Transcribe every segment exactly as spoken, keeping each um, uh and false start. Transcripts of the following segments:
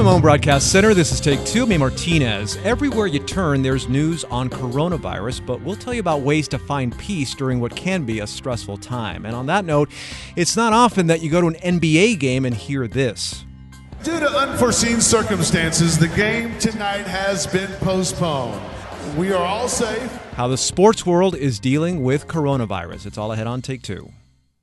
Simone Broadcast Center. This is Take Two. May Martinez. Everywhere you turn, there's news on coronavirus, but we'll tell you about ways to find peace during what can be a stressful time. And on that note, it's not often that you go to an N B A game and hear this. Due to unforeseen circumstances, the game tonight has been postponed. We are all safe. How the sports world is dealing with coronavirus. It's all ahead on Take Two.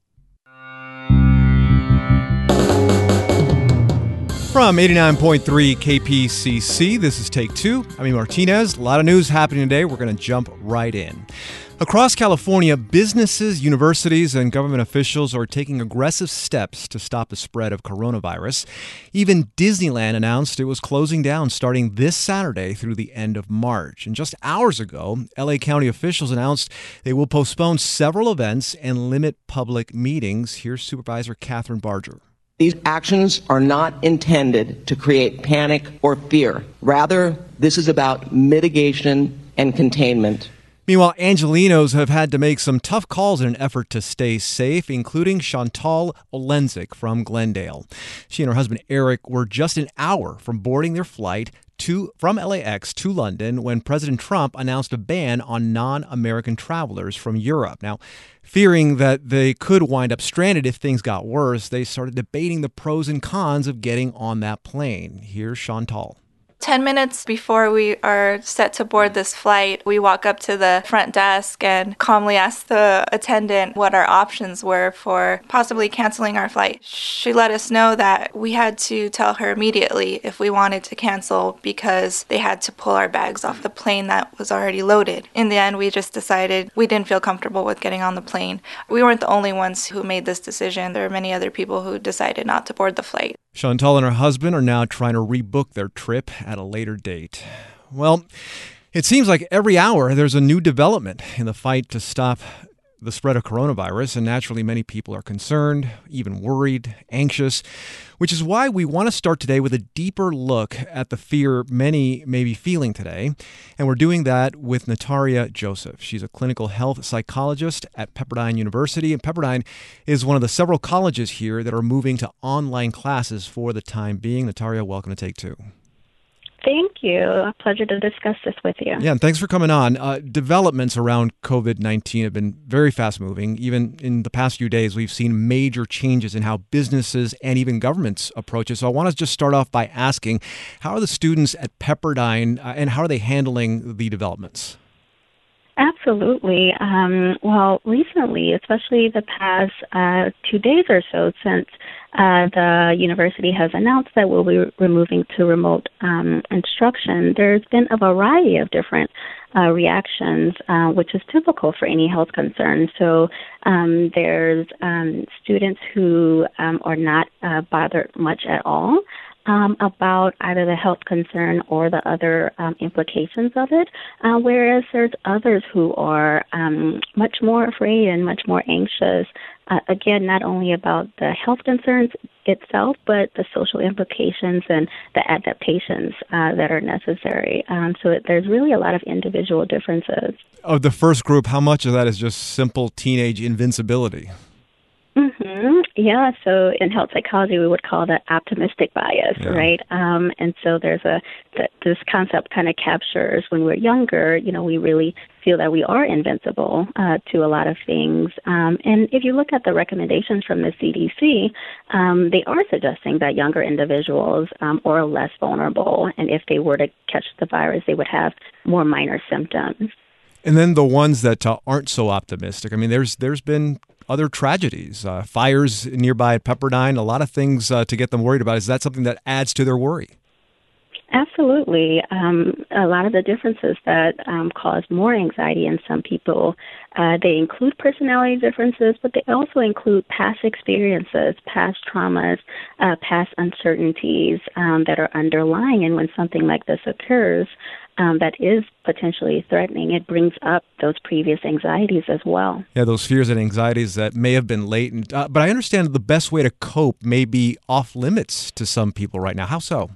From eighty-nine point three K P C C, this is Take Two. I'm Martinez. A lot of news happening today. We're going to jump right in. Across California, businesses, universities, and government officials are taking aggressive steps to stop the spread of coronavirus. Even Disneyland announced it was closing down starting this Saturday through the end of March. And just hours ago, L A County officials announced they will postpone several events and limit public meetings. Here's Supervisor Catherine Barger. These actions are not intended to create panic or fear. Rather, this is about mitigation and containment. Meanwhile, Angelenos have had to make some tough calls in an effort to stay safe, including Chantal Olenzik from Glendale. She and her husband Eric were just an hour from boarding their flight to from L A X to London when President Trump announced a ban on non-American travelers from Europe. Now, fearing that they could wind up stranded if things got worse, they started debating the pros and cons of getting on that plane. Here's Chantal. Ten minutes before we are set to board this flight, we walk up to the front desk and calmly ask the attendant what our options were for possibly canceling our flight. She let us know that we had to tell her immediately if we wanted to cancel because they had to pull our bags off the plane that was already loaded. In the end, we just decided we didn't feel comfortable with getting on the plane. We weren't the only ones who made this decision. There were many other people who decided not to board the flight. Chantal and her husband are now trying to rebook their trip at a later date. Well, it seems like every hour there's a new development in the fight to stop the spread of coronavirus, and naturally many people are concerned, even worried, anxious, which is why we want to start today with a deeper look at the fear many may be feeling today. And we're doing that with Nataria Joseph. She's a clinical health psychologist at Pepperdine University, and Pepperdine is one of the several colleges here that are moving to online classes for the time being. Nataria, welcome to Take Two. Thank you. A pleasure to discuss this with you. Yeah, and thanks for coming on. Uh, developments around covid nineteen have been very fast-moving. Even in the past few days, we've seen major changes in how businesses and even governments approach it. So I want to just start off by asking, how are the students at Pepperdine uh, and how are they handling the developments? Absolutely. Um, well, recently, especially the past uh, two days or so since uh, the university has announced that we'll be removing to remote um, instruction, there's been a variety of different uh, reactions, uh, which is typical for any health concern. So um, there's um, students who um, are not uh, bothered much at all Um, about either the health concern or the other um, implications of it, uh, whereas there's others who are um, much more afraid and much more anxious, uh, again, not only about the health concerns itself, but the social implications and the adaptations uh, that are necessary. Um, so it, there's really a lot of individual differences. Of the first group, how much of that is just simple teenage invincibility? Mm-hmm. Yeah, so in health psychology, we would call that optimistic bias, yeah. right? Um, and so there's a th- this concept kind of captures when we're younger, you know, we really feel that we are invincible uh, to a lot of things. Um, and if you look at the recommendations from the C D C, um, they are suggesting that younger individuals um, are less vulnerable, and if they were to catch the virus, they would have more minor symptoms. And then the ones that uh, aren't so optimistic. I mean, there's there's been other tragedies, uh, fires nearby at Pepperdine, a lot of things uh, to get them worried about. Is that something that adds to their worry? Absolutely. Um, a lot of the differences that um, cause more anxiety in some people, uh, they include personality differences, but they also include past experiences, past traumas, uh, past uncertainties um, that are underlying. And when something like this occurs, Um, that is potentially threatening, it brings up those previous anxieties as well. Yeah, those fears and anxieties that may have been latent. Uh, but I understand the best way to cope may be off limits to some people right now. How so?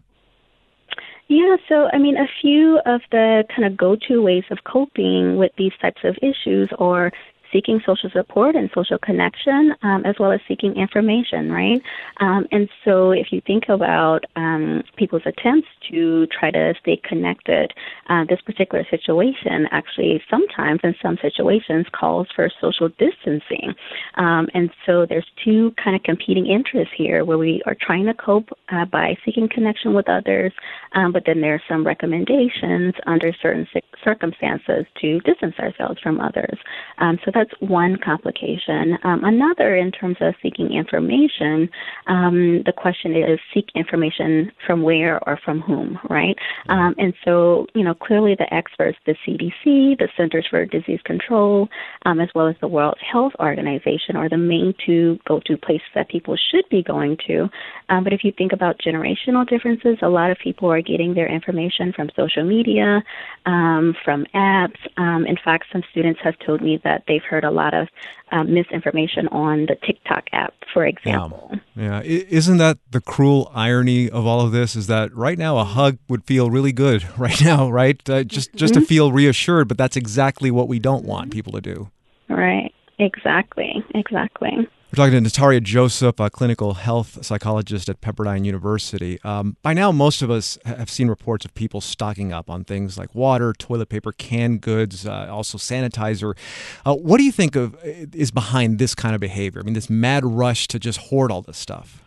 Yeah, so I mean, a few of the kind of go-to ways of coping with these types of issues are seeking social support and social connection, um, as well as seeking information, right? Um, and so if you think about um, people's attempts to try to stay connected, uh, this particular situation actually sometimes in some situations calls for social distancing. Um, and so there's two kind of competing interests here where we are trying to cope uh, by seeking connection with others, um, but then there are some recommendations under certain circumstances to distance ourselves from others. Um, so that's one complication. Um, another, in terms of seeking information, um, the question is seek information from where or from whom, right? Um, and so, you know, clearly the experts, the C D C, the Centers for Disease Control, um, as well as the World Health Organization are the main two go-to places that people should be going to. Um, but if you think about generational differences, a lot of people are getting their information from social media, um, from apps. Um, in fact, some students have told me that they've heard a lot of um, misinformation on the TikTok app, for example. Yeah. yeah. Isn't that the cruel irony of all of this, is that right now a hug would feel really good right now, right? Uh, just, mm-hmm. just to feel reassured, but that's exactly what we don't want people to do. Right. Exactly. Exactly. We're talking to Nataria Joseph, a clinical health psychologist at Pepperdine University. Um, by now, most of us have seen reports of people stocking up on things like water, toilet paper, canned goods, uh, also sanitizer. Uh, what do you think of is behind this kind of behavior? I mean, this mad rush to just hoard all this stuff.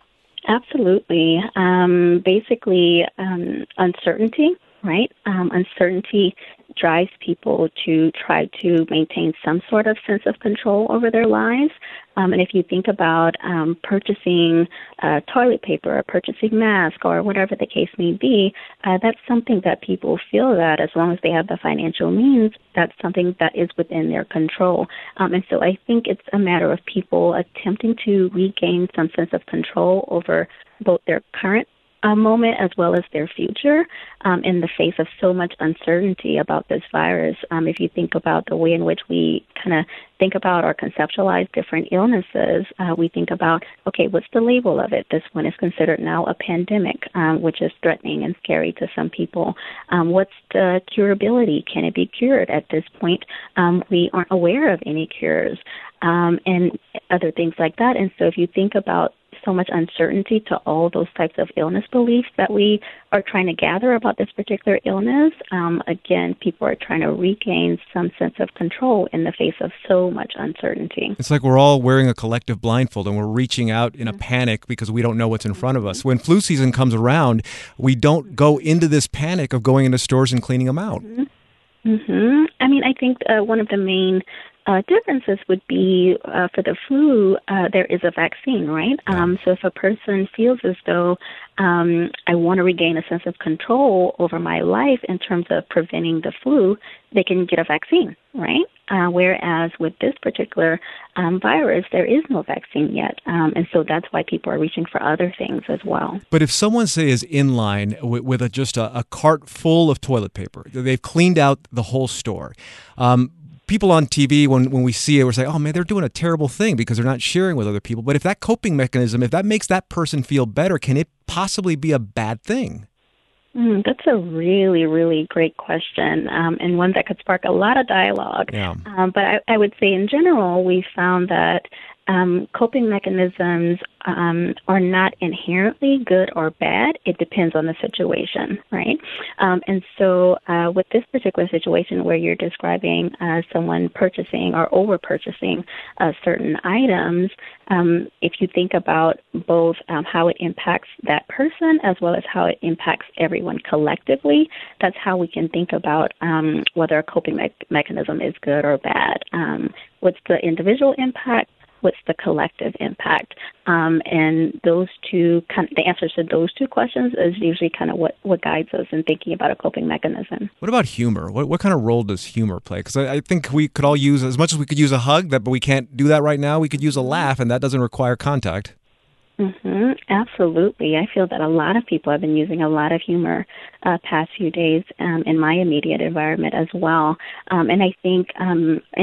Absolutely. Um, basically, um, uncertainty, right? Um, uncertainty drives people to try to maintain some sort of sense of control over their lives. Um, and if you think about um, purchasing uh, toilet paper or purchasing masks or whatever the case may be, uh, that's something that people feel that as long as they have the financial means, that's something that is within their control. Um, and so I think it's a matter of people attempting to regain some sense of control over both their current a moment as well as their future um, in the face of so much uncertainty about this virus. Um, if you think about the way in which we kind of think about or conceptualize different illnesses, uh, we think about, okay, what's the label of it? This one is considered now a pandemic, um, which is threatening and scary to some people. Um, what's the curability? Can it be cured? At this point, um, we aren't aware of any cures um, and other things like that. And so if you think about so much uncertainty to all those types of illness beliefs that we are trying to gather about this particular illness. Um, again, people are trying to regain some sense of control in the face of so much uncertainty. It's like we're all wearing a collective blindfold and we're reaching out in a panic because we don't know what's in front of us. When flu season comes around, we don't go into this panic of going into stores and cleaning them out. Mm-hmm. Mm-hmm. I mean, I think uh, one of the main Uh, differences would be uh, for the flu, uh, there is a vaccine, right? Um, so if a person feels as though um, I want to regain a sense of control over my life in terms of preventing the flu, they can get a vaccine, right? Uh, whereas with this particular um, virus, there is no vaccine yet. Um, and so that's why people are reaching for other things as well. But if someone, say, is in line with, with a, just a, a cart full of toilet paper, they've cleaned out the whole store, um, people on T V, when, when we see it, we're saying, oh, man, they're doing a terrible thing because they're not sharing with other people. But if that coping mechanism, if that makes that person feel better, can it possibly be a bad thing? Mm, that's a really, really great question, um, and one that could spark a lot of dialogue. Yeah. Um, but I, I would say in general, we found that um, coping mechanisms um, are not inherently good or bad. It depends on the situation, right? Um, and so uh, with this particular situation where you're describing uh, someone purchasing or over-purchasing uh, certain items, um, if you think about both um, how it impacts that person as well as how it impacts everyone collectively, that's how we can think about um, whether a coping me- mechanism is good or bad. Um, what's the individual impact? What's the collective impact? Um, and those two, kind of, the answers to those two questions is usually kind of what, what guides us in thinking about a coping mechanism. What about humor? What what kind of role does humor play? Because I, I think we could all use, as much as we could use a hug, that but we can't do that right now, we could use a laugh, and that doesn't require contact. Mm-hmm, absolutely. I feel that a lot of people have been using a lot of humor uh, past few days um, in my immediate environment as well. Um, and I think, um, and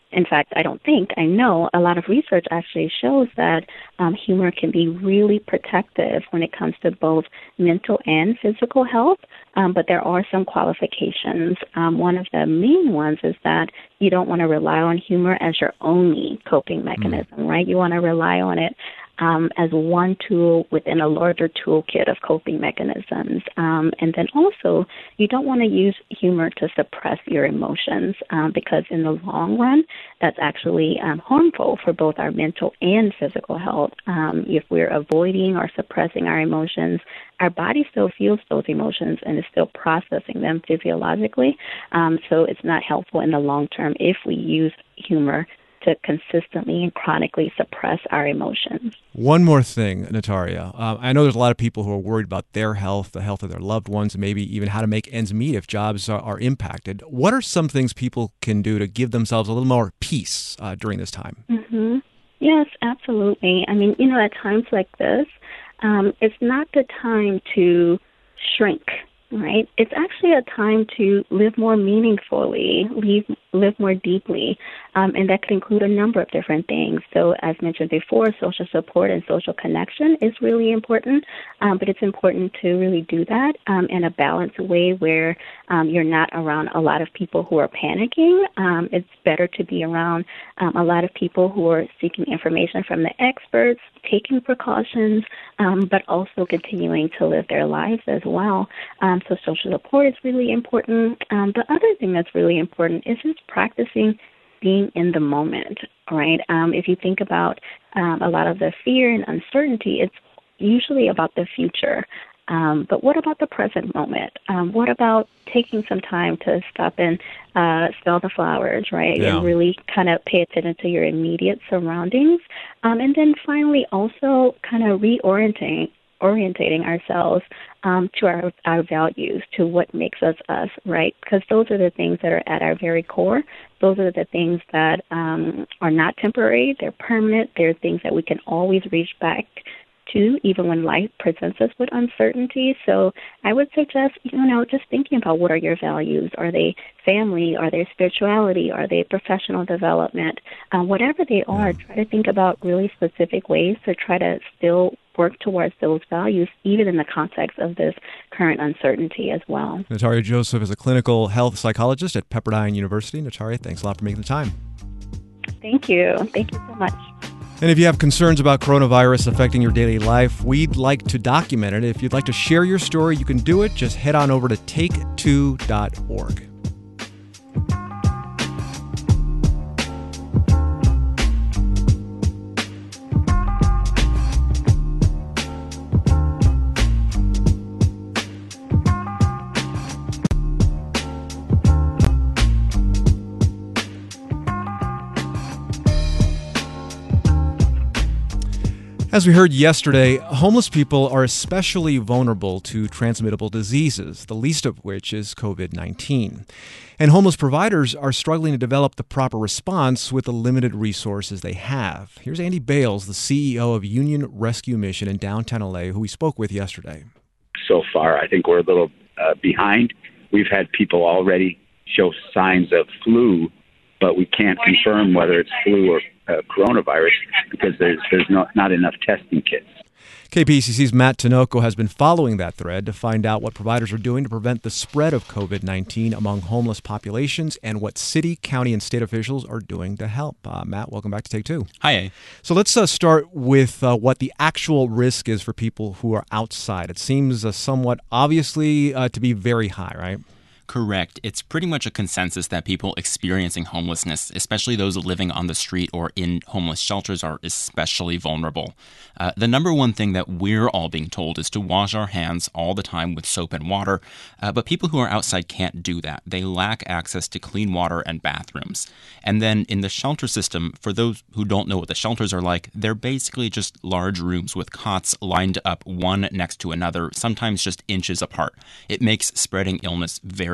in fact, I don't think, I know a lot of research actually shows that um, humor can be really protective when it comes to both mental and physical health, um, but there are some qualifications. Um, one of the main ones is that you don't want to rely on humor as your only coping mechanism, mm. right? You want to rely on it Um, as one tool within a larger toolkit of coping mechanisms. Um, and then also, you don't want to use humor to suppress your emotions um, because in the long run, that's actually um, harmful for both our mental and physical health. Um, if we're avoiding or suppressing our emotions, our body still feels those emotions and is still processing them physiologically. Um, so it's not helpful in the long term if we use humor to consistently and chronically suppress our emotions. One more thing, Nataria. Uh, I know there's a lot of people who are worried about their health, the health of their loved ones, and maybe even how to make ends meet if jobs are, are impacted. What are some things people can do to give themselves a little more peace uh, during this time? Mm-hmm. Yes, absolutely. I mean, you know, at times like this, um, it's not the time to shrink, right? It's actually a time to live more meaningfully, live, live more deeply, um, and that could include a number of different things. So as mentioned before, social support and social connection is really important, um, but it's important to really do that um, in a balanced way where um, you're not around a lot of people who are panicking. Um, it's better to be around um, a lot of people who are seeking information from the experts, taking precautions, um, but also continuing to live their lives as well. Um, so social support is really important. Um, the other thing that's really important is just practicing being in the moment, right? Um, if you think about um, a lot of the fear and uncertainty, it's usually about the future. Um, but what about the present moment? Um, what about taking some time to stop and uh, smell the flowers, right? Yeah. And really kind of pay attention to your immediate surroundings. Um, and then finally also kind of reorienting orientating ourselves um, to our, our values, to what makes us us, right? Because those are the things that are at our very core. Those are the things that um, are not temporary. They're permanent. They're things that we can always reach back to, even when life presents us with uncertainty. So I would suggest, you know, just thinking about what are your values. Are they family? Are they spirituality? Are they professional development? Uh, whatever they are, try to think about really specific ways to try to still work towards those values, even in the context of this current uncertainty as well. Nataria Joseph is a clinical health psychologist at Pepperdine University. Nataria, thanks a lot for making the time. Thank you. Thank you so much. And if you have concerns about coronavirus affecting your daily life, we'd like to document it. If you'd like to share your story, you can do it. Just head on over to take two dot org. As we heard yesterday, homeless people are especially vulnerable to transmittable diseases, the least of which is covid nineteen. And homeless providers are struggling to develop the proper response with the limited resources they have. Here's Andy Bales, the C E O of Union Rescue Mission in downtown L A, who we spoke with yesterday. So far, I think we're a little uh, behind. We've had people already show signs of flu, but we can't confirm whether it's flu or uh, coronavirus because there's there's not, not enough testing kits. K P C C's Matt Tinoco has been following that thread to find out what providers are doing to prevent the spread of covid nineteen among homeless populations and what city, county, and state officials are doing to help. Uh, Matt, welcome back to Take Two. Hi. So let's uh, start with uh, what the actual risk is for people who are outside. It seems uh, somewhat obviously uh, to be very high, right? Correct. It's pretty much a consensus that people experiencing homelessness, especially those living on the street or in homeless shelters, are especially vulnerable. Uh, the number one thing that we're all being told is to wash our hands all the time with soap and water, uh, but people who are outside can't do that. They lack access to clean water and bathrooms. And then in the shelter system, for those who don't know what the shelters are like, they're basically just large rooms with cots lined up one next to another, sometimes just inches apart. It makes spreading illness very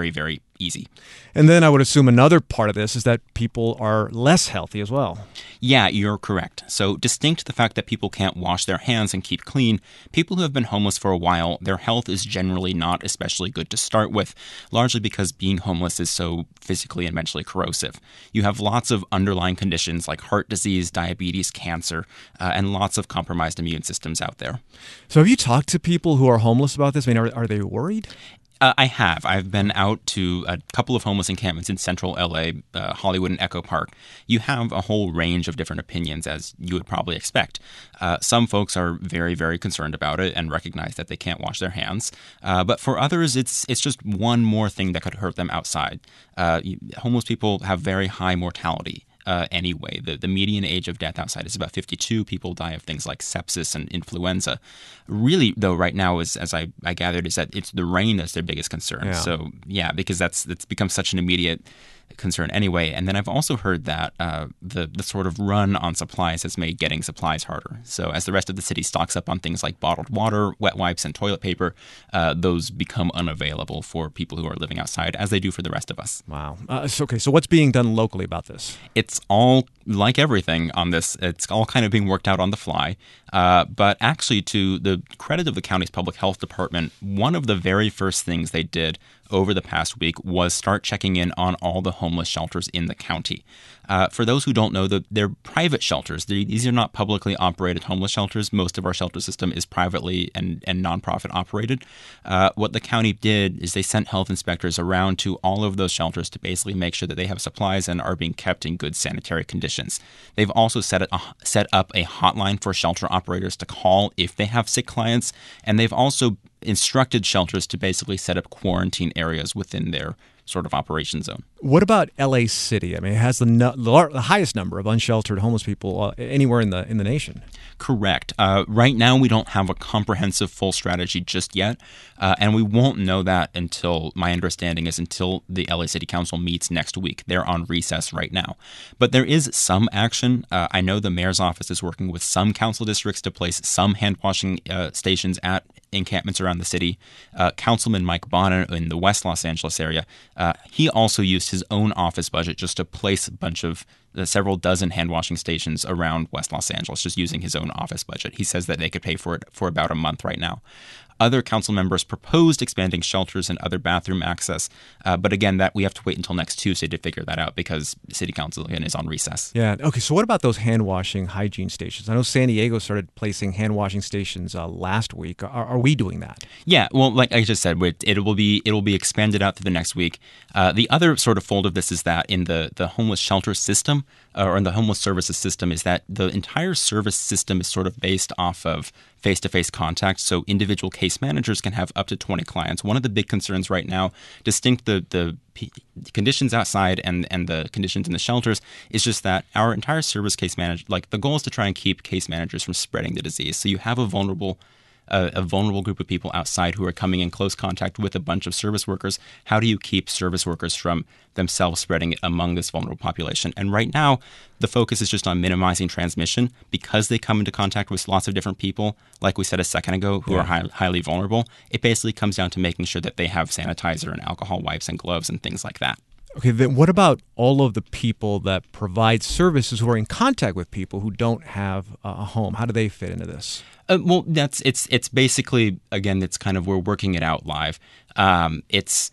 very, very easy. And then I would assume another part of this is that people are less healthy as well. Yeah, you're correct. So distinct to the fact that people can't wash their hands and keep clean, people who have been homeless for a while, their health is generally not especially good to start with, largely because being homeless is so physically and mentally corrosive. You have lots of underlying conditions like heart disease, diabetes, cancer, uh, and lots of compromised immune systems out there. So have you talked to people who are homeless about this? I mean, are, are they worried? Uh, I have. I've been out to a couple of homeless encampments in central L A, uh, Hollywood and Echo Park. You have a whole range of different opinions, as you would probably expect. Uh, some folks are very, very concerned about it and recognize that they can't wash their hands. Uh, but for others, it's it's just one more thing that could hurt them outside. Uh, homeless people have very high mortality. Uh, anyway, the, the median age of death outside is about fifty-two. People die of things like sepsis and influenza. Really, though, right now, is as I, I gathered, is that it's the rain that's their biggest concern. Yeah. So, yeah, because that's that's become such an immediate concern anyway. And then I've also heard that uh, the the sort of run on supplies has made getting supplies harder. So as the rest of the city stocks up on things like bottled water, wet wipes, and toilet paper, uh, those become unavailable for people who are living outside, as they do for the rest of us. Wow. Uh, so, okay, so what's being done locally about this? It's all, like everything on this, it's all kind of being worked out on the fly. Uh, but actually, to the credit of the county's public health department, one of the very first things they did over the past week was start checking in on all the homeless shelters in the county. Uh, for those who don't know, the, they're private shelters. They, these are not publicly operated homeless shelters. Most of our shelter system is privately and, and nonprofit operated. Uh, what the county did is they sent health inspectors around to all of those shelters to basically make sure that they have supplies and are being kept in good sanitary conditions. They've also set, a, set up a hotline for shelter operators to call if they have sick clients, and they've also instructed shelters to basically set up quarantine areas within their sort of operation zone. What about L A City? I mean, it has the, no, the, lar- the highest number of unsheltered homeless people uh, anywhere in the in the nation. Correct. Uh, right now, we don't have a comprehensive full strategy just yet, uh, and we won't know that until, my understanding is until the L A City Council meets next week. They're on recess right now. But there is some action. Uh, I know the mayor's office is working with some council districts to place some hand-washing uh, stations at encampments around the city. Uh, Councilman Mike Bonner in the West Los Angeles area, uh, he also used his own office budget just to place a bunch of uh, several dozen hand-washing stations around West Los Angeles, just using his own office budget. He says that they could pay for it for about a month right now. Other council members proposed expanding shelters and other bathroom access. Uh, but again, that we have to wait until next Tuesday to figure that out because City Council, again, is on recess. Yeah. Okay. So what about those hand-washing hygiene stations? I know San Diego started placing hand-washing stations uh, last week. Are, are we doing that? Yeah. Well, like I just said, it, it will be it will be expanded out to the next week. Uh, the other sort of fold of this is that in the, the homeless shelter system, uh, or in the homeless services system, is that the entire service system is sort of based off of face-to-face contact, so individual case managers can have up to twenty clients. One of the big concerns right now, distinct the the p- conditions outside and, and the conditions in the shelters, is just that our entire service case manager, like the goal is to try and keep case managers from spreading the disease. So you have a vulnerable A, a vulnerable group of people outside who are coming in close contact with a bunch of service workers. How do you keep service workers from themselves spreading it among this vulnerable population? And right now, the focus is just on minimizing transmission because they come into contact with lots of different people, like we said a second ago, who yeah. are high, highly vulnerable. It basically comes down to making sure that they have sanitizer and alcohol wipes and gloves and things like that. Okay, then what about all of the people that provide services who are in contact with people who don't have a home? How do they fit into this? Uh, well, that's it's it's basically, again, it's kind of we're working it out live. Um, it's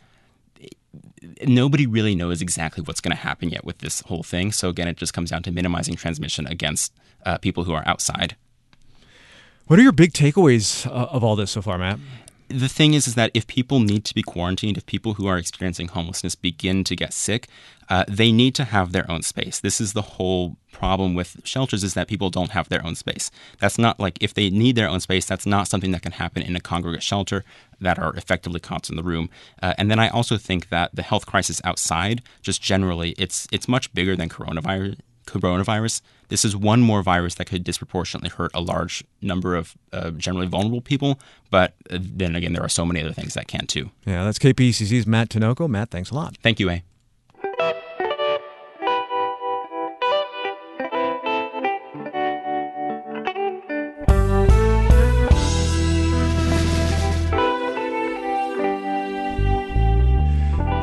nobody really knows exactly what's going to happen yet with this whole thing. So again, it just comes down to minimizing transmission against uh, people who are outside. What are your big takeaways uh, of all this so far, Matt? The thing is, is that if people need to be quarantined, if people who are experiencing homelessness begin to get sick, uh, they need to have their own space. This is the whole problem with shelters, is that people don't have their own space. That's not like if they need their own space, that's not something that can happen in a congregate shelter that are effectively cots in the room. Uh, and then I also think that the health crisis outside, just generally, it's it's much bigger than coronavirus. coronavirus. This is one more virus that could disproportionately hurt a large number of uh, generally vulnerable people. But uh, then again, there are so many other things that can too. Yeah, that's K P C C's Matt Tinoco. Matt, thanks a lot. Thank you, A.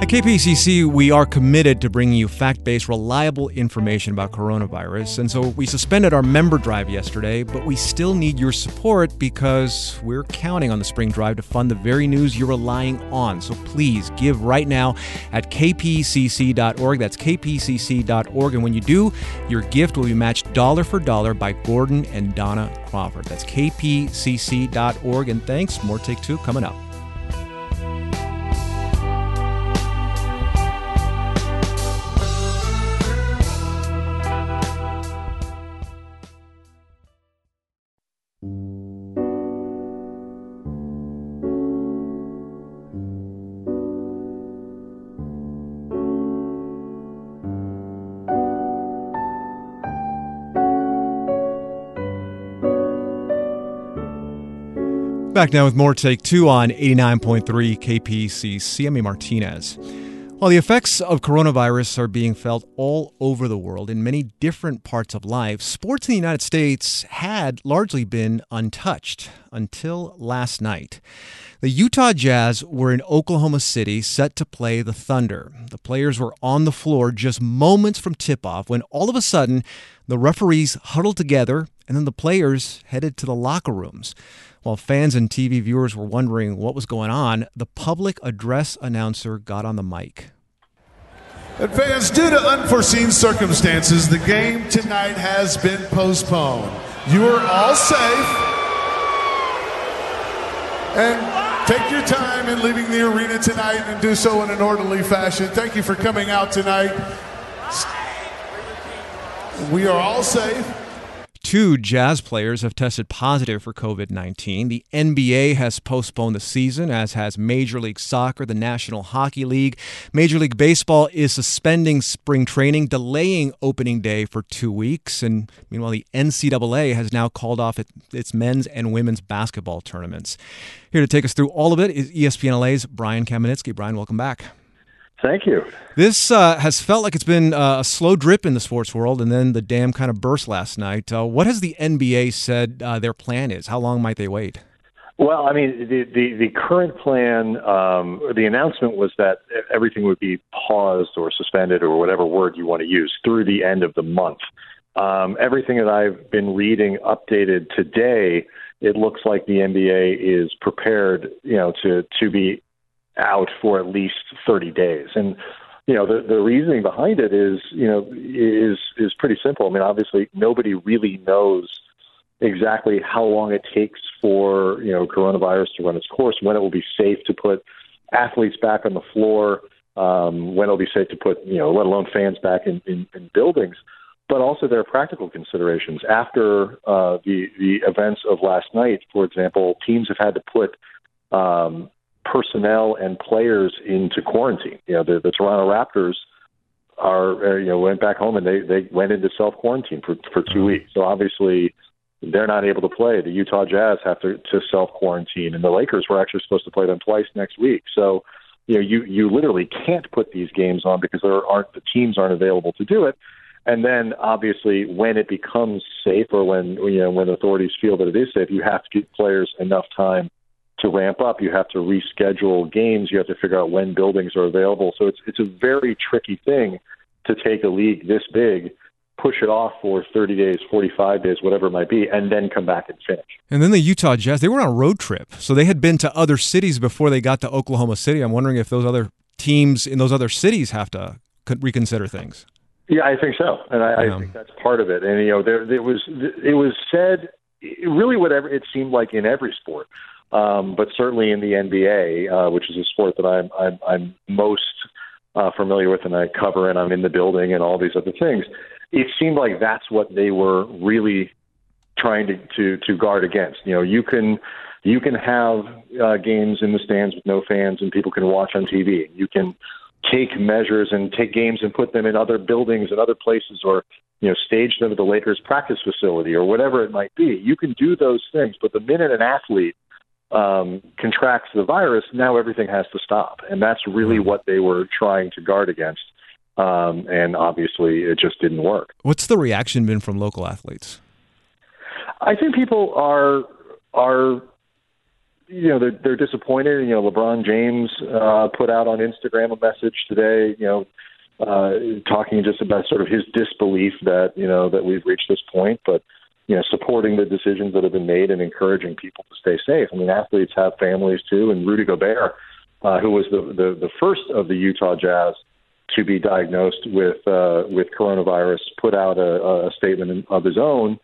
At K P C C, we are committed to bringing you fact-based, reliable information about coronavirus. And so we suspended our member drive yesterday, but we still need your support because we're counting on the spring drive to fund the very news you're relying on. So please give right now at k p c c dot org. That's k p c c dot org. And when you do, your gift will be matched dollar for dollar by Gordon and Donna Crawford. That's k p c c dot org. And thanks. More Take Two coming up. Back now with more Take Two on eighty-nine point three K P C C. I'm Martinez. While the effects of coronavirus are being felt all over the world in many different parts of life, sports in the United States had largely been untouched until last night. The Utah Jazz were in Oklahoma City set to play the Thunder. The players were on the floor just moments from tip-off when all of a sudden the referees huddled together and then the players headed to the locker rooms. While fans and T V viewers were wondering what was going on, the public address announcer got on the mic. And fans, due to unforeseen circumstances, the game tonight has been postponed. You are all safe. And take your time in leaving the arena tonight and do so in an orderly fashion. Thank you for coming out tonight. We are all safe. Two Jazz players have tested positive for covid nineteen. The N B A has postponed the season, as has Major League Soccer, the National Hockey League. Major League Baseball is suspending spring training, delaying opening day for two weeks. And meanwhile, the N C double A has now called off its men's and women's basketball tournaments. Here to take us through all of it is E S P N L A's Brian Kamenetsky. Brian, welcome back. Thank you. This uh, has felt like it's been uh, a slow drip in the sports world, and then the dam kind of burst last night. Uh, what has the N B A said uh, their plan is? How long might they wait? Well, I mean, the the, the current plan, um, the announcement was that everything would be paused or suspended or whatever word you want to use through the end of the month. Um, everything that I've been reading updated today, it looks like the N B A is prepared, you know, to to be out for at least thirty days. And, you know, the, the reasoning behind it is, you know, is, is pretty simple. I mean, obviously nobody really knows exactly how long it takes for, you know, coronavirus to run its course, when it will be safe to put athletes back on the floor, um, when it'll be safe to put, you know, let alone fans back in, in, in buildings. But also there are practical considerations. After uh, the, the events of last night, for example, teams have had to put um, personnel and players into quarantine. You know, the, the Toronto Raptors are, you know, went back home and they, they went into self-quarantine for, for two weeks. So obviously they're not able to play. The Utah Jazz have to, to self-quarantine, and the Lakers were actually supposed to play them twice next week. So, you know, you, you literally can't put these games on because there aren't, the teams aren't available to do it. And then obviously when it becomes safe, or when, you know, when authorities feel that it is safe, you have to give players enough time to ramp up. You have to reschedule games. You have to figure out when buildings are available. So it's it's a very tricky thing to take a league this big, push it off for thirty days, forty-five days, whatever it might be, and then come back and finish. And then the Utah Jazz, they were on a road trip. So they had been to other cities before they got to Oklahoma City. I'm wondering if those other teams in those other cities have to reconsider things. Yeah, I think so. And I, yeah. I think that's part of it. And, you know, there, there was, it was said really whatever it seemed like in every sport. Um, but certainly in the N B A, uh, which is a sport that I'm I'm, I'm most uh, familiar with, and I cover, and I'm in the building, and all these other things, it seemed like that's what they were really trying to, to, to guard against. You know, you can you can have uh, games in the stands with no fans, and people can watch on T V. You can take measures and take games and put them in other buildings and other places, or, you know, stage them at the Lakers practice facility or whatever it might be. You can do those things, but the minute an athlete um, contracts the virus, now everything has to stop. And that's really what they were trying to guard against. Um, and obviously it just didn't work. What's the reaction been from local athletes? I think people are, are, you know, they're, they're disappointed. You know, LeBron James uh, put out on Instagram a message today, you know, uh, talking just about sort of his disbelief that, you know, that we've reached this point, but, you know, supporting the decisions that have been made and encouraging people to stay safe. I mean, athletes have families too, and Rudy Gobert, uh, who was the, the, the first of the Utah Jazz to be diagnosed with uh, with coronavirus, put out a, a statement of his own,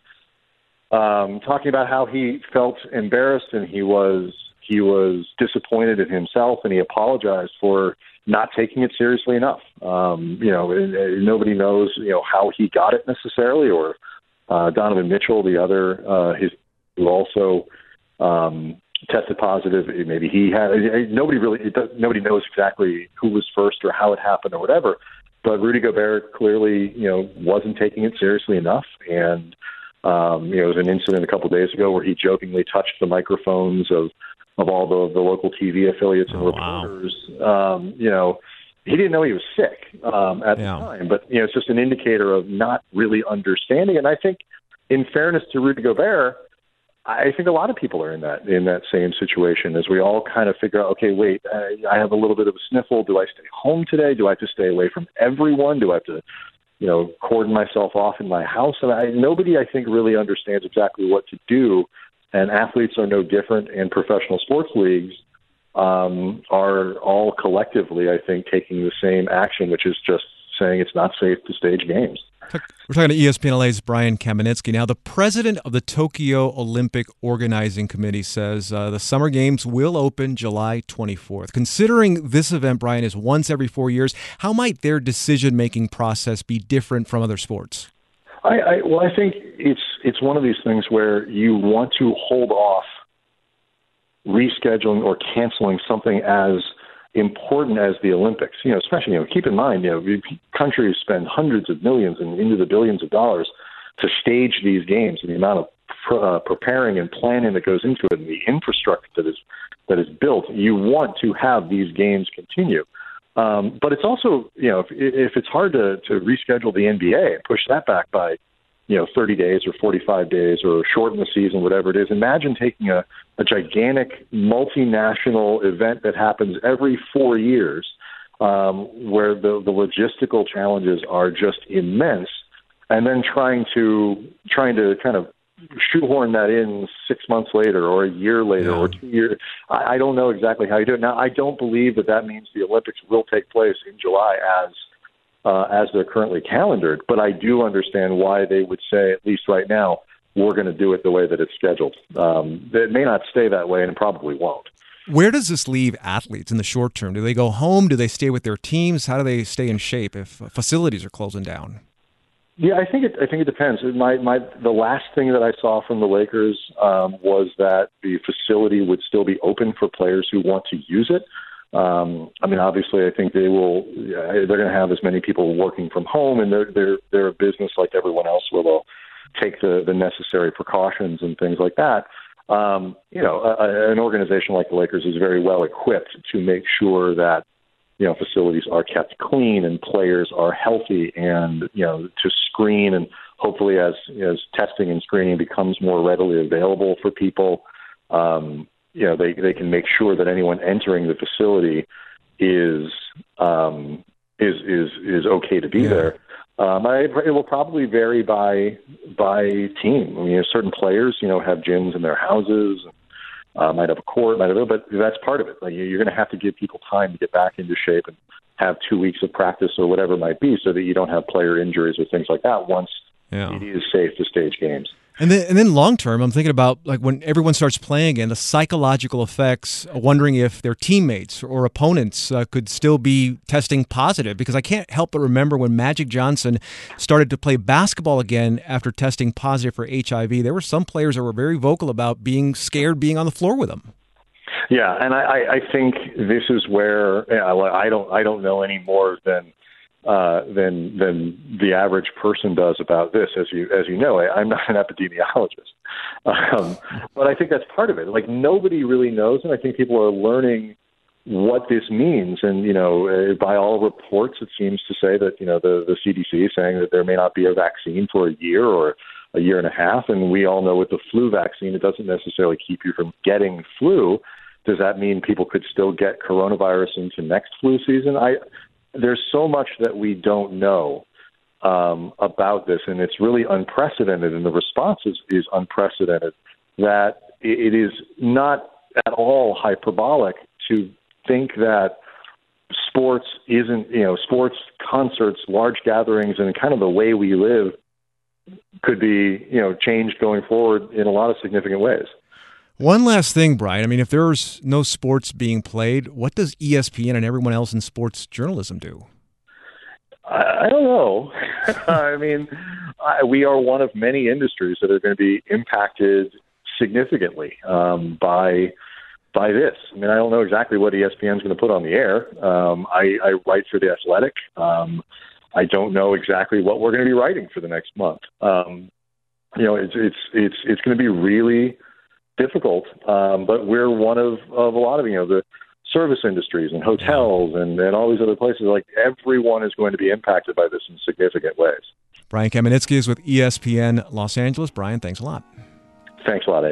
um, talking about how he felt embarrassed and he was he was disappointed in himself, and he apologized for not taking it seriously enough. Um, you know, and, and nobody knows you know how he got it necessarily, or uh, Donovan Mitchell, the other, uh, his who also. Um, tested positive. Maybe he had. Nobody really. It does, nobody knows exactly who was first or how it happened or whatever. But Rudy Gobert clearly, you know, wasn't taking it seriously enough. And um, you know, there was an incident a couple of days ago where he jokingly touched the microphones of of all the the local T V affiliates and oh, reporters. Wow. Um, you know, he didn't know he was sick um, at yeah. the time. But you know, it's just an indicator of not really understanding. And I think, in fairness to Rudy Gobert, I think a lot of people are in that in that same situation as we all kind of figure out, okay, wait, I, I have a little bit of a sniffle. Do I stay home today? Do I have to stay away from everyone? Do I have to, you know, cordon myself off in my house? And I, nobody, I think, really understands exactly what to do. And athletes are no different, and professional sports leagues um, are all collectively, I think, taking the same action, which is just saying it's not safe to stage games. We're talking to E S P N L A's Brian Kamenetsky. Now, the president of the Tokyo Olympic Organizing Committee says uh, the Summer Games will open July twenty-fourth. Considering this event, Brian, is once every four years, how might their decision-making process be different from other sports? I, I, well, I think it's it's one of these things where you want to hold off rescheduling or canceling something as important as the Olympics, you know, especially, you know, keep in mind, you know, countries spend hundreds of millions and into the billions of dollars to stage these games, and the amount of pr- uh, preparing and planning that goes into it and the infrastructure that is that is built. You want to have these games continue. Um, but it's also, you know, if, if it's hard to, to reschedule the N B A and push that back by, you know, thirty days or forty-five days or shorten the season, whatever it is. Imagine taking a, a gigantic multinational event that happens every four years um, where the, the logistical challenges are just immense, and then trying to trying to kind of shoehorn that in six months later or a year later yeah. or two years. I, I don't know exactly how you do it. Now, I don't believe that that means the Olympics will take place in July as Uh, as they're currently calendared, but I do understand why they would say, at least right now, we're going to do it the way that it's scheduled. Um, it may not stay that way, and it probably won't. Where does this leave athletes in the short term? Do they go home? Do they stay with their teams? How do they stay in shape if facilities are closing down? Yeah, I think it. I think it depends. My, my, the last thing that I saw from the Lakers um, was that the facility would still be open for players who want to use it. Um, I mean, obviously, I think they will. They're going to have as many people working from home, and they're they're they're a business like everyone else, where they'll take the, the necessary precautions and things like that. Um, you know, a, an organization like the Lakers is very well equipped to make sure that you know facilities are kept clean and players are healthy, and you know to screen and hopefully as as testing and screening becomes more readily available for people. Um, You know, they they can make sure that anyone entering the facility is um, is is is okay to be yeah. there. Um, I, it will probably vary by by team. I mean, certain players, you know, have gyms in their houses, uh, might have a court, might have, but that's part of it. Like you're going to have to give people time to get back into shape and have two weeks of practice or whatever it might be, so that you don't have player injuries or things like that once yeah. it is safe to stage games. And then, and then long term, I'm thinking about like when everyone starts playing again, the psychological effects, wondering if their teammates or opponents uh, could still be testing positive. Because I can't help but remember when Magic Johnson started to play basketball again after testing positive for H I V, there were some players that were very vocal about being scared being on the floor with him. Yeah, and I, I think this is where you know, I don't I don't know any more than. Uh, than than the average person does about this. As you as you know, I, I'm not an epidemiologist, um, but I think that's part of it. Like nobody really knows, and I think people are learning what this means. And you know, uh, by all reports, it seems to say that you know the the C D C is saying that there may not be a vaccine for a year or a year and a half. And we all know with the flu vaccine, it doesn't necessarily keep you from getting flu. Does that mean people could still get coronavirus into next flu season? I there's so much that we don't know um, about this, and it's really unprecedented, and the response is, is unprecedented, that it is not at all hyperbolic to think that sports isn't, you know, sports, concerts, large gatherings, and kind of the way we live could be, you know, changed going forward in a lot of significant ways. One last thing, Brian. I mean, if there's no sports being played, what does E S P N and everyone else in sports journalism do? I, I don't know. I mean, I, we are one of many industries that are going to be impacted significantly um, by by this. I mean, I don't know exactly what E S P N is going to put on the air. Um, I, I write for The Athletic. Um, I don't know exactly what we're going to be writing for the next month. Um, you know, it's it's it's it's going to be really difficult, um, but we're one of, of a lot of, you know, the service industries and hotels and, and all these other places. Like, everyone is going to be impacted by this in significant ways. Brian Kamenetsky is with E S P N Los Angeles. Brian, thanks a lot. Thanks a lot, eh?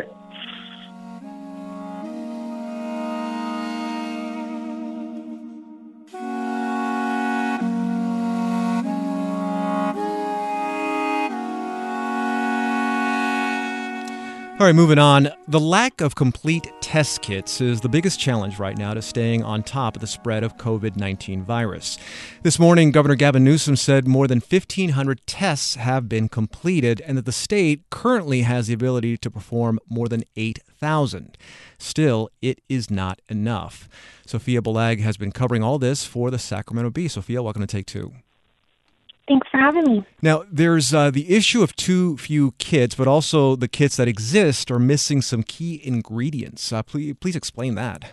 All right, moving on. The lack of complete test kits is the biggest challenge right now to staying on top of the spread of covid nineteen virus. This morning, Governor Gavin Newsom said more than fifteen hundred tests have been completed and that the state currently has the ability to perform more than eight thousand. Still, it is not enough. Sophia Balag has been covering all this for the Sacramento Bee. Sophia, welcome to Take Two. Thanks for having me. Now, there's uh, the issue of too few kits, but also the kits that exist are missing some key ingredients. Uh, please, please explain that.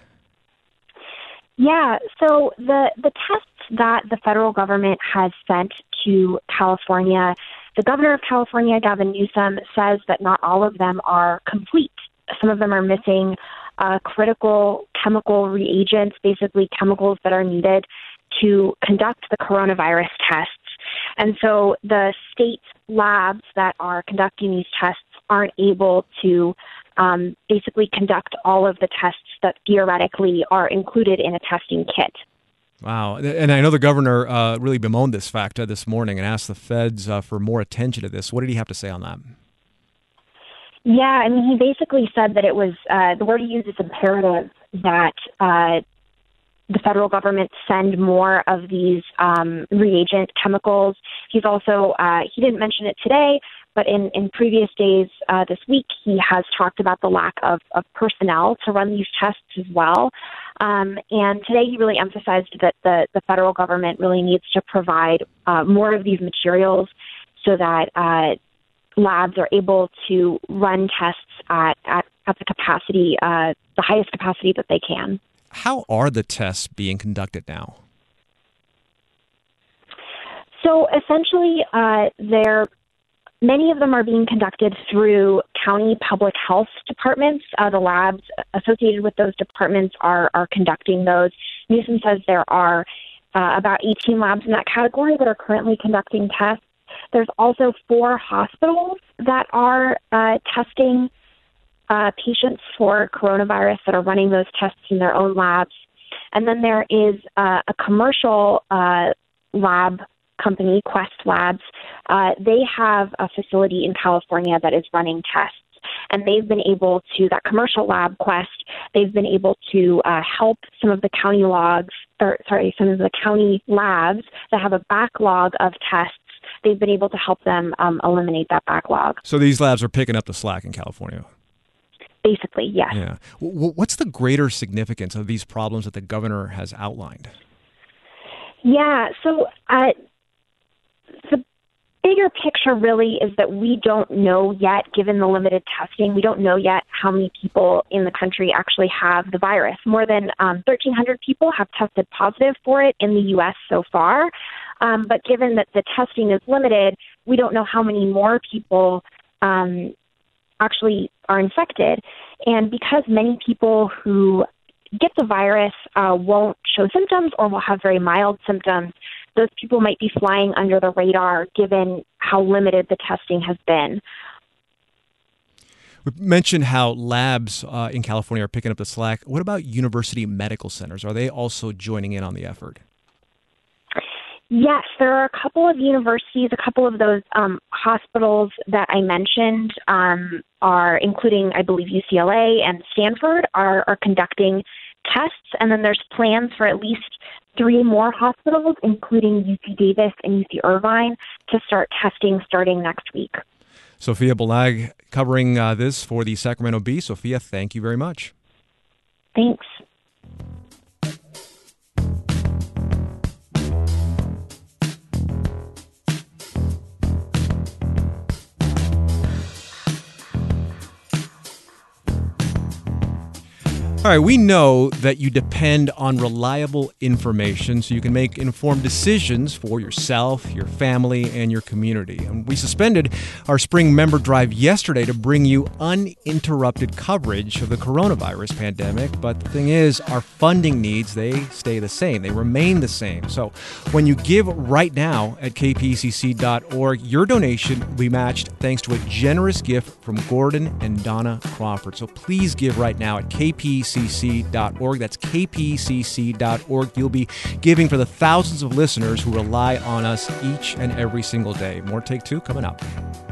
Yeah, so the, the tests that the federal government has sent to California, the governor of California, Gavin Newsom, says that not all of them are complete. Some of them are missing uh, critical chemical reagents, basically chemicals that are needed to conduct the coronavirus tests. And so the state labs that are conducting these tests aren't able to um, basically conduct all of the tests that theoretically are included in a testing kit. Wow. And I know the governor uh, really bemoaned this fact uh, this morning and asked the feds uh, for more attention to this. What did he have to say on that? Yeah, I mean, he basically said that it was, uh, the word he used is imperative that uh, the federal government send more of these um, reagent chemicals. He's also, uh, he didn't mention it today, but in, in previous days uh, this week, he has talked about the lack of, of personnel to run these tests as well. Um, and today he really emphasized that the, the federal government really needs to provide uh, more of these materials so that uh, labs are able to run tests at, at, at the capacity, uh, the highest capacity that they can. How are the tests being conducted now? So essentially, uh, they're, many of them are being conducted through county public health departments. Uh, the labs associated with those departments are, are conducting those. Newsom says there are uh, about eighteen labs in that category that are currently conducting tests. There's also four hospitals that are uh, testing Uh, patients for coronavirus that are running those tests in their own labs. And then there is uh, a commercial uh, lab company, Quest Labs. Uh, they have a facility in California that is running tests. And they've been able to, that commercial lab, Quest, they've been able to uh, help some of the county logs, or sorry, some of the county labs that have a backlog of tests. They've been able to help them um, eliminate that backlog. So these labs are picking up the slack in California. Basically, yes. Yeah. What's the greater significance of these problems that the governor has outlined? Yeah, so uh, the bigger picture really is that we don't know yet, given the limited testing, we don't know yet how many people in the country actually have the virus. More than um, thirteen hundred people have tested positive for it in the U S so far. Um, but given that the testing is limited, we don't know how many more people um actually are infected. And because many people who get the virus uh, won't show symptoms or will have very mild symptoms, those people might be flying under the radar given how limited the testing has been. We mentioned how labs uh, in California are picking up the slack. What about university medical centers? Are they also joining in on the effort? Yes, there are a couple of universities, a couple of those um, hospitals that I mentioned um, are, including, I believe, U C L A and Stanford, are, are conducting tests. And then there's plans for at least three more hospitals, including U C Davis and U C Irvine, to start testing starting next week. Sophia Balag covering uh, this for the Sacramento Bee. Sophia, thank you very much. Thanks. All right, we know that you depend on reliable information so you can make informed decisions for yourself, your family, and your community. And we suspended our spring member drive yesterday to bring you uninterrupted coverage of the coronavirus pandemic. But the thing is, our funding needs, they stay the same. They remain the same. So when you give right now at k p c c dot org, your donation will be matched thanks to a generous gift from Gordon and Donna Crawford. So please give right now at k p c c dot org. That's k p c c dot org. You'll be giving for the thousands of listeners who rely on us each and every single day. More Take Two coming up.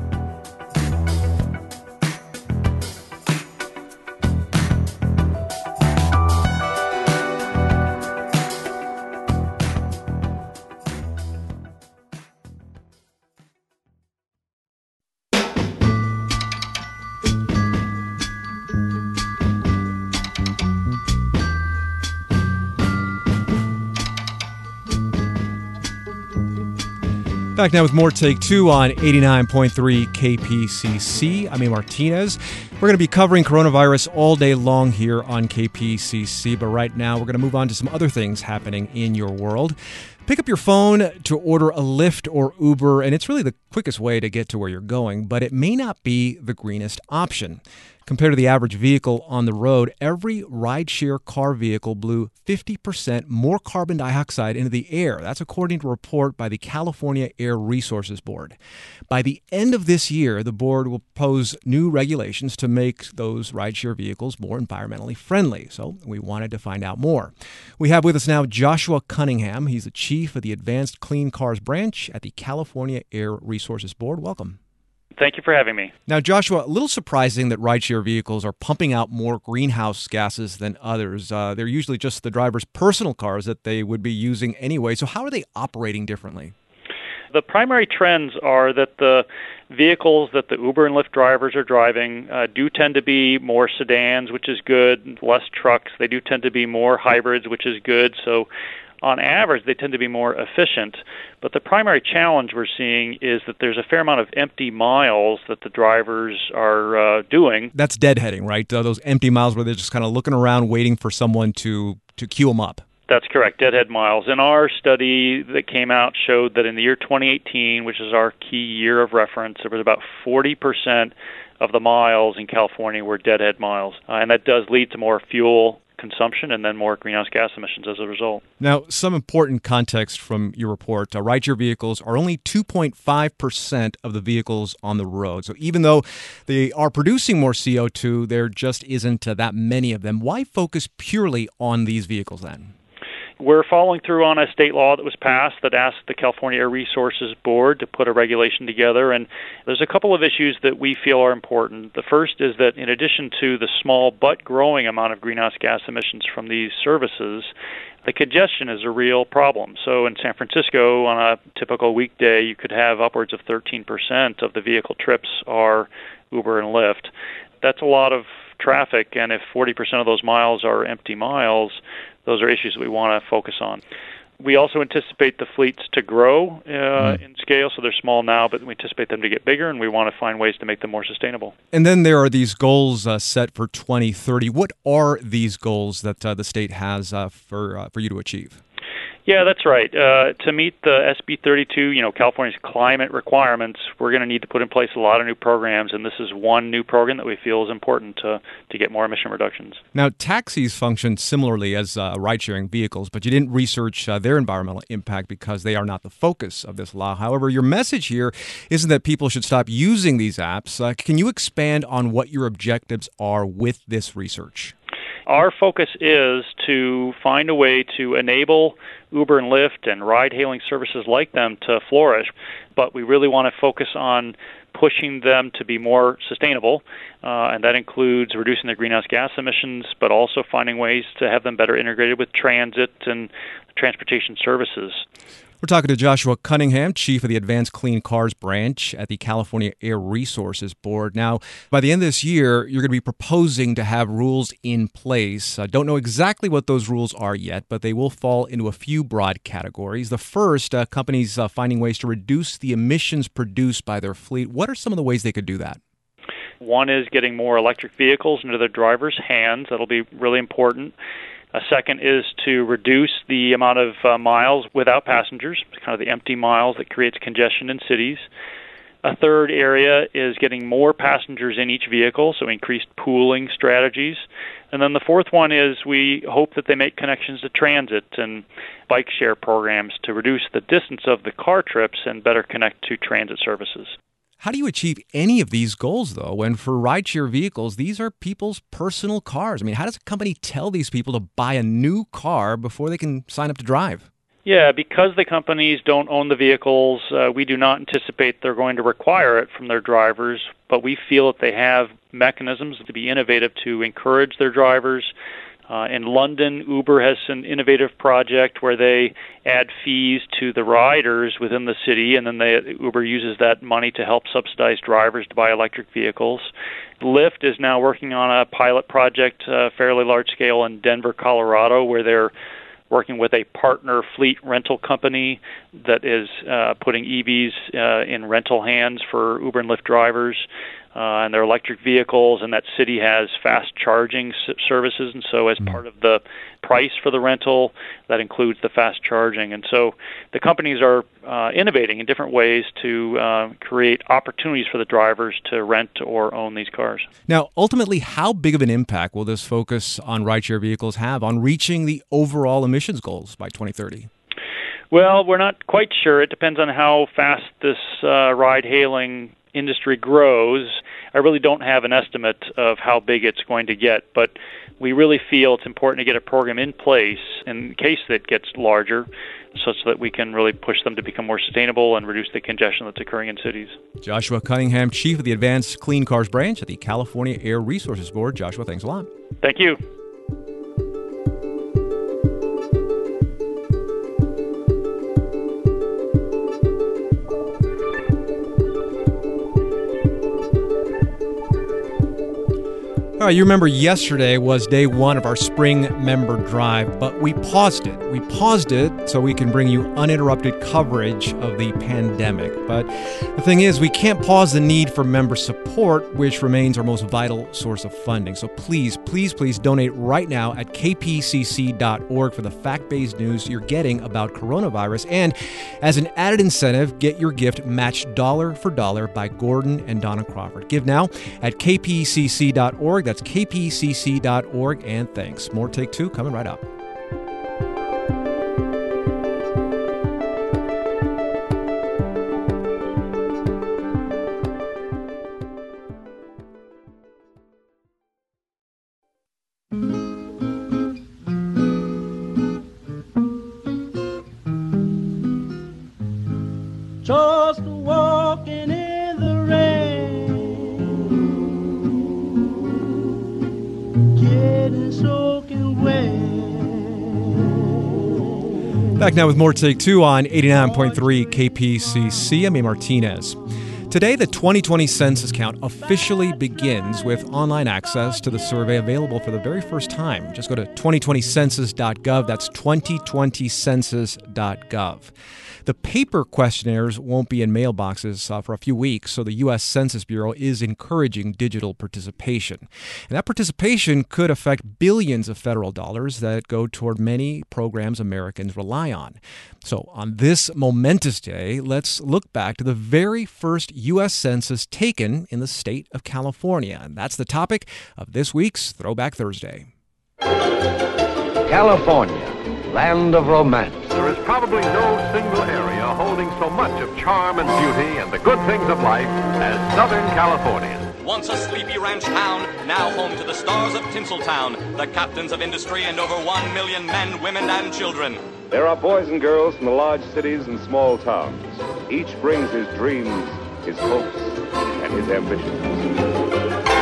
Back now with more Take Two on eighty-nine point three K P C C. I'm A. Martinez. We're going to be covering coronavirus all day long here on K P C C, but right now we're going to move on to some other things happening in your world. Pick up your phone to order a Lyft or Uber, and it's really the quickest way to get to where you're going, but it may not be the greenest option. Compared to the average vehicle on the road, every rideshare car vehicle blew fifty percent more carbon dioxide into the air. That's according to a report by the California Air Resources Board. By the end of this year, the board will propose new regulations to make those rideshare vehicles more environmentally friendly. So we wanted to find out more. We have with us now Joshua Cunningham. He's the chief of the Advanced Clean Cars branch at the California Air Resources Board. Welcome. Thank you for having me. Now, Joshua, a little surprising that rideshare vehicles are pumping out more greenhouse gases than others. Uh, they're usually just the driver's personal cars that they would be using anyway. So how are they operating differently? The primary trends are that the vehicles that the Uber and Lyft drivers are driving uh, do tend to be more sedans, which is good, less trucks. They do tend to be more hybrids, which is good. So on average, they tend to be more efficient. But the primary challenge we're seeing is that there's a fair amount of empty miles that the drivers are uh, doing. That's deadheading, right? Uh, those empty miles where they're just kind of looking around waiting for someone to, to queue them up. That's correct, deadhead miles. And our study that came out showed that in the year twenty eighteen, which is our key year of reference, there was about forty percent of the miles in California were deadhead miles. Uh, and that does lead to more fuel consumption and then more greenhouse gas emissions as a result. Now, some important context from your report. Uh, rideshare vehicles are only two point five percent of the vehicles on the road. So even though they are producing more C O two, there just isn't uh, that many of them. Why focus purely on these vehicles then? We're following through on a state law that was passed that asked the California Air Resources Board to put a regulation together, and there's a couple of issues that we feel are important. The first is that in addition to the small but growing amount of greenhouse gas emissions from these services, the congestion is a real problem. So in San Francisco, on a typical weekday, you could have upwards of thirteen percent of the vehicle trips are Uber and Lyft. That's a lot of traffic, and if forty percent of those miles are empty miles, those are issues that we want to focus on. We also anticipate the fleets to grow uh, mm. in scale, so they're small now, but we anticipate them to get bigger, and we want to find ways to make them more sustainable. And then there are these goals uh, set for twenty thirty. What are these goals that uh, the state has uh, for uh, for you to achieve? Yeah, that's right. Uh, to meet the S B thirty-two, you know, California's climate requirements, we're going to need to put in place a lot of new programs, and this is one new program that we feel is important to, to get more emission reductions. Now, taxis function similarly as uh, ride-sharing vehicles, but you didn't research uh, their environmental impact because they are not the focus of this law. However, your message here isn't that people should stop using these apps. Uh, can you expand on what your objectives are with this research? Our focus is to find a way to enable Uber and Lyft and ride-hailing services like them to flourish, but we really want to focus on pushing them to be more sustainable, uh, and that includes reducing their greenhouse gas emissions, but also finding ways to have them better integrated with transit and transportation services. We're talking to Joshua Cunningham, Chief of the Advanced Clean Cars Branch at the California Air Resources Board. Now, by the end of this year, you're going to be proposing to have rules in place. I don't know exactly what those rules are yet, but they will fall into a few broad categories. The first, uh, companies uh, finding ways to reduce the emissions produced by their fleet. What are some of the ways they could do that? One is getting more electric vehicles into their drivers' hands. That'll be really important. A second is to reduce the amount of uh, miles without passengers, kind of the empty miles that creates congestion in cities. A third area is getting more passengers in each vehicle, so increased pooling strategies. And then the fourth one is we hope that they make connections to transit and bike share programs to reduce the distance of the car trips and better connect to transit services. How do you achieve any of these goals, though, when for rideshare vehicles, these are people's personal cars? I mean, how does a company tell these people to buy a new car before they can sign up to drive? Yeah, because the companies don't own the vehicles, uh, we do not anticipate they're going to require it from their drivers, but we feel that they have mechanisms to be innovative to encourage their drivers. Uh, in London, Uber has an innovative project where they add fees to the riders within the city, and then they, Uber uses that money to help subsidize drivers to buy electric vehicles. Lyft is now working on a pilot project, uh, fairly large scale, in Denver, Colorado, where they're working with a partner fleet rental company that is uh, putting E Vs uh, in rental hands for Uber and Lyft drivers. Uh, and their electric vehicles, and that city has fast charging s- services, and so as mm-hmm. part of the price for the rental, that includes the fast charging. And so the companies are uh, innovating in different ways to uh, create opportunities for the drivers to rent or own these cars. Now, ultimately, how big of an impact will this focus on rideshare vehicles have on reaching the overall emissions goals by twenty thirty? Well, we're not quite sure. It depends on how fast this uh, ride-hailing industry grows. I really don't have an estimate of how big it's going to get, but we really feel it's important to get a program in place in case it gets larger, such that we can really push them to become more sustainable and reduce the congestion that's occurring in cities. Joshua Cunningham, Chief of the Advanced Clean Cars Branch at the California Air Resources Board. Joshua, thanks a lot. Thank you. All right, you remember yesterday was day one of our spring member drive, but we paused it. We paused it so we can bring you uninterrupted coverage of the pandemic. But the thing is, we can't pause the need for member support, which remains our most vital source of funding. So please, please, please donate right now at k p c c dot org for the fact-based news you're getting about coronavirus. And as an added incentive, get your gift matched dollar for dollar by Gordon and Donna Crawford. Give now at k p c c dot org. That's k p c c dot org, and thanks. More Take Two coming right up. Just walking in the rain, getting soaking wet. Back now with more Take Two on eighty-nine point three K P C C. I'm A. Martinez. Today, the twenty twenty census count officially begins with online access to the survey available for the very first time. Just go to twenty twenty census dot gov. That's twenty twenty census dot gov. The paper questionnaires won't be in mailboxes uh, for a few weeks, so the U S Census Bureau is encouraging digital participation. And that participation could affect billions of federal dollars that go toward many programs Americans rely on. So on this momentous day, let's look back to the very first U S census taken in the state of California. And that's the topic of this week's Throwback Thursday. California, land of romance. There is probably no single area holding so much of charm and beauty and the good things of life as Southern California. Once a sleepy ranch town, now home to the stars of Tinseltown, the captains of industry and over one million men, women, and children. There are boys and girls from the large cities and small towns. Each brings his dreams, his hopes, and his ambitions.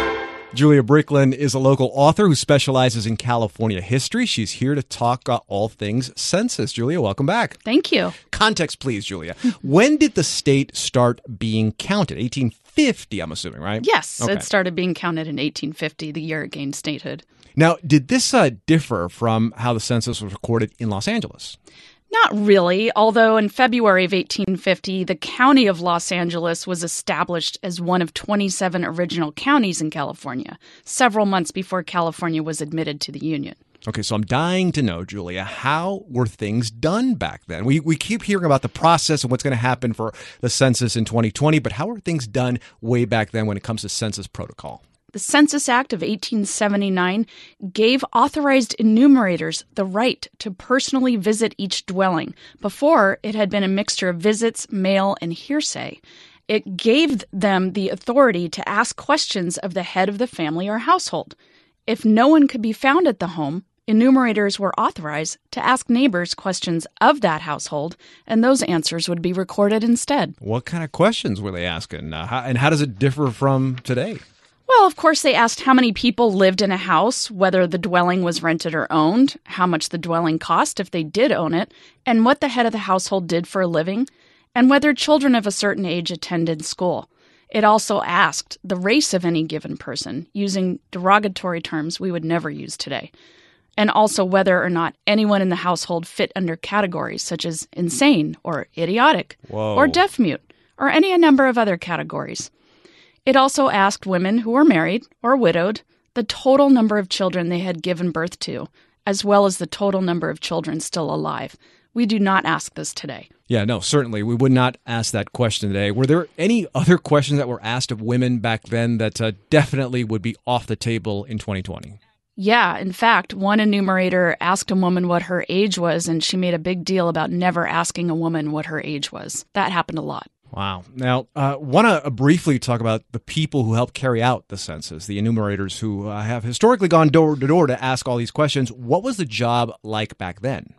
Julia Bricklin is a local author who specializes in California history. She's here to talk uh, all things census. Julia, welcome back. Thank you. Context, please, Julia. When did the state start being counted? eighteen fifty, I'm assuming, right? Yes, okay. It started being counted in eighteen fifty, the year it gained statehood. Now, did this uh, differ from how the census was recorded in Los Angeles? Not really, although in February of eighteen fifty, the county of Los Angeles was established as one of twenty-seven original counties in California, several months before California was admitted to the Union. Okay, so I'm dying to know, Julia, how were things done back then? We we keep hearing about the process and what's going to happen for the census in twenty twenty, but how were things done way back then when it comes to census protocol? The Census Act of eighteen seventy-nine gave authorized enumerators the right to personally visit each dwelling. Before, it had been a mixture of visits, mail, and hearsay. It gave them the authority to ask questions of the head of the family or household. If no one could be found at the home, enumerators were authorized to ask neighbors questions of that household, and those answers would be recorded instead. What kind of questions were they asking? Uh, how, and how does it differ from today? Well, of course, they asked how many people lived in a house, whether the dwelling was rented or owned, how much the dwelling cost if they did own it, and what the head of the household did for a living, and whether children of a certain age attended school. It also asked the race of any given person, using derogatory terms we would never use today, and also whether or not anyone in the household fit under categories such as insane or idiotic Whoa. or deaf-mute or any number of other categories. It also asked women who were married or widowed the total number of children they had given birth to, as well as the total number of children still alive. We do not ask this today. Yeah, no, certainly. We would not ask that question today. Were there any other questions that were asked of women back then that uh, definitely would be off the table in twenty twenty? Yeah, in fact, one enumerator asked a woman what her age was, and she made a big deal about never asking a woman what her age was. That happened a lot. Wow. Now, I uh, want to briefly talk about the people who helped carry out the census, the enumerators who uh, have historically gone door to door to ask all these questions. What was the job like back then?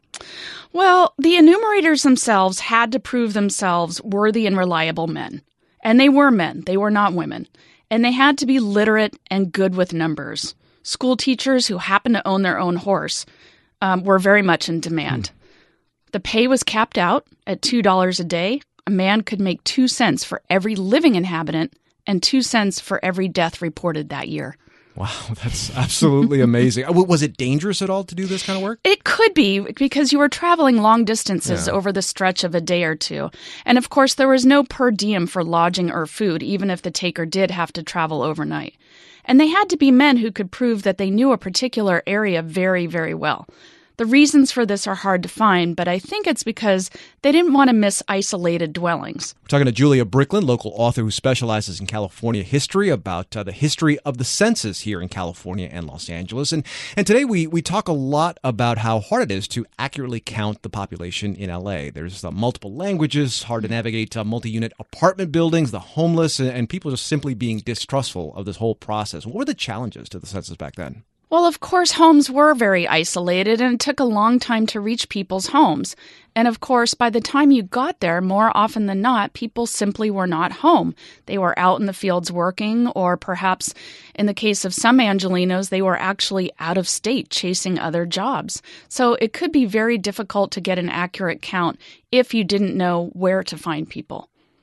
Well, the enumerators themselves had to prove themselves worthy and reliable men. And they were men. They were not women. And they had to be literate and good with numbers. School teachers who happened to own their own horse um, were very much in demand. Hmm. The pay was capped out at two dollars a day. A man could make two cents for every living inhabitant and two cents for every death reported that year. Wow, that's absolutely amazing. Was it dangerous at all to do this kind of work? It could be, because you were traveling long distances yeah. over the stretch of a day or two. And of course, there was no per diem for lodging or food, even if the taker did have to travel overnight. And they had to be men who could prove that they knew a particular area very, very well. The reasons for this are hard to find, but I think it's because they didn't want to miss isolated dwellings. We're talking to Julia Bricklin, local author who specializes in California history, about uh, the history of the census here in California and Los Angeles. And and today we, we talk a lot about how hard it is to accurately count the population in L A. There's uh, multiple languages, hard to navigate uh, multi-unit apartment buildings, the homeless, and, and people just simply being distrustful of this whole process. What were the challenges to the census back then? Well, of course, homes were very isolated, and it took a long time to reach people's homes. And of course, by the time you got there, more often than not, people simply were not home. They were out in the fields working, or perhaps, in the case of some Angelenos, they were actually out of state chasing other jobs. So it could be very difficult to get an accurate count if you didn't know where to find people.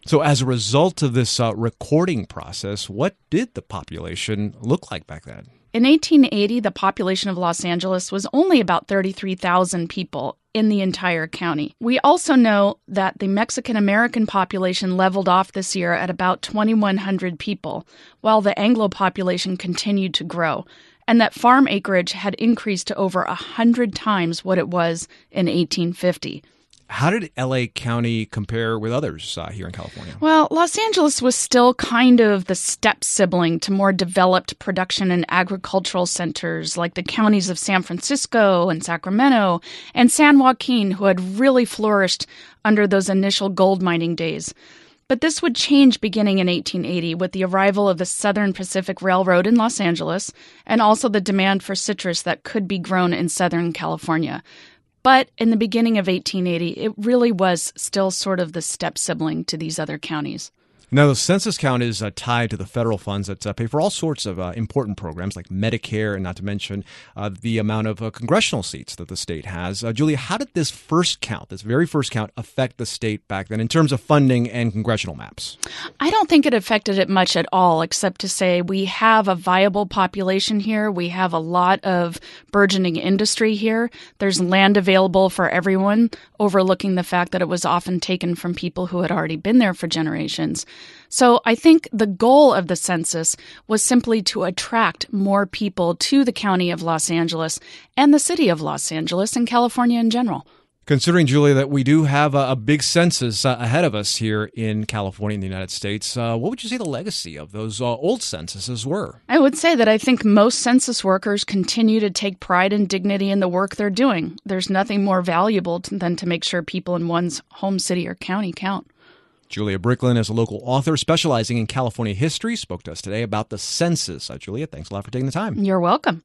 So as a result of this uh, recording process, what did the population look like back then? In eighteen eighty, the population of Los Angeles was only about thirty-three thousand people in the entire county. We also know that the Mexican-American population leveled off this year at about twenty-one hundred people, while the Anglo population continued to grow, and that farm acreage had increased to over one hundred times what it was in eighteen fifty. How did L A County compare with others uh, here in California? Well, Los Angeles was still kind of the step sibling to more developed production and agricultural centers like the counties of San Francisco and Sacramento and San Joaquin, who had really flourished under those initial gold mining days. But this would change beginning in eighteen eighty with the arrival of the Southern Pacific Railroad in Los Angeles and also the demand for citrus that could be grown in Southern California. But in the beginning of eighteen eighty, it really was still sort of the step sibling to these other counties. Now, the census count is uh, tied to the federal funds that uh, pay for all sorts of uh, important programs like Medicare, and not to mention uh, the amount of uh, congressional seats that the state has. Uh, Julia, how did this first count, this very first count, affect the state back then in terms of funding and congressional maps? I don't think it affected it much at all, except to say we have a viable population here. We have a lot of burgeoning industry here. There's land available for everyone, overlooking the fact that it was often taken from people who had already been there for generations. So I think the goal of the census was simply to attract more people to the county of Los Angeles and the city of Los Angeles and California in general. Considering, Julia, that we do have a, a big census uh, ahead of us here in California in the United States, uh, what would you say the legacy of those uh, old censuses were? I would say that I think most census workers continue to take pride and dignity in the work they're doing. There's nothing more valuable to, than to make sure people in one's home city or county count. Julia Bricklin is a local author specializing in California history, spoke to us today about the census. Uh, Julia, thanks a lot for taking the time. You're welcome.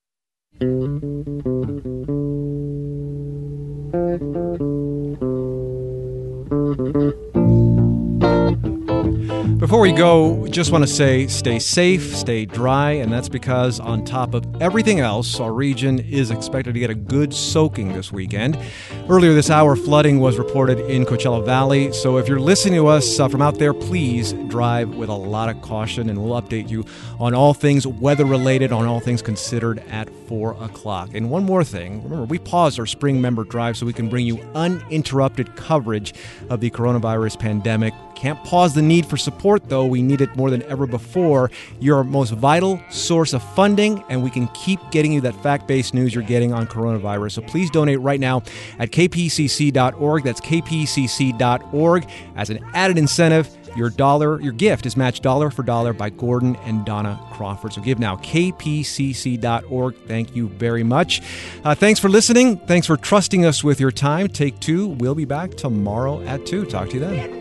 Before we go, just want to say stay safe, stay dry, and that's because on top of everything else, our region is expected to get a good soaking this weekend. Earlier this hour, flooding was reported in Coachella Valley, so if you're listening to us uh, from out there, please drive with a lot of caution, and we'll update you on all things weather-related, on all things considered at four o'clock. And one more thing, remember, we paused our spring member drive so we can bring you uninterrupted coverage of the coronavirus pandemic. Can't pause the need for support, though. We need it more than ever before. You're our most vital source of funding, and we can keep getting you that fact-based news you're getting on coronavirus. So please donate right now at k p c c dot org. That's k p c c dot org. As an added incentive, your dollar, your gift is matched dollar for dollar by Gordon and Donna Crawford. So give now, k p c c dot org. Thank you very much. Uh, thanks for listening. Thanks for trusting us with your time. Take two. We'll be back tomorrow at two. Talk to you then.